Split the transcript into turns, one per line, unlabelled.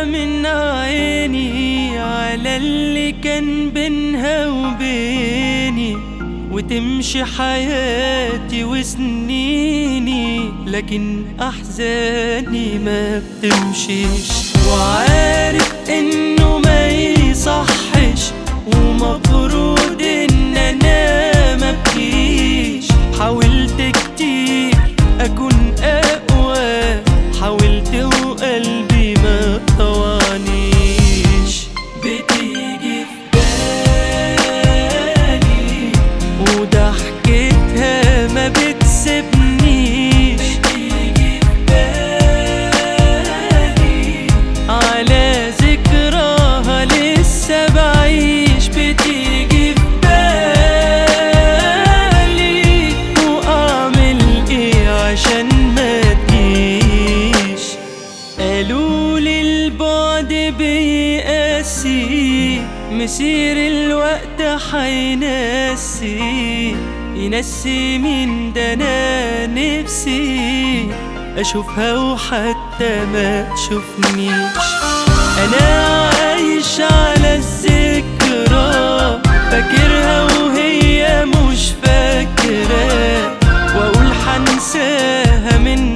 من عيني على اللي كان بينها وبيني، وتمشي حياتي وسنيني، لكن أحزاني ما بتمشيش. وعارف إنه ما يصحش، ومفروض إن أنا مبكيش. حاولت كتير أكون أقوى، حاولت وقلبي ما طوعنيش. بتيجي في بالي وضحكتها ما بتسيبنيش، بتيجي في بالي على ذكراها لسه بعيش. بتيجي في بالي وأعمل إيه عشان ما تجيش. قالولي البعد بيقاسي، مسير الوقت حينسي، ينسي مين ده أنا نفسي أشوفها وحتى ما تشوفنيش. أنا عايش على الذكرى، فاكرها وهي مش فاكرة، وأقول حنساها من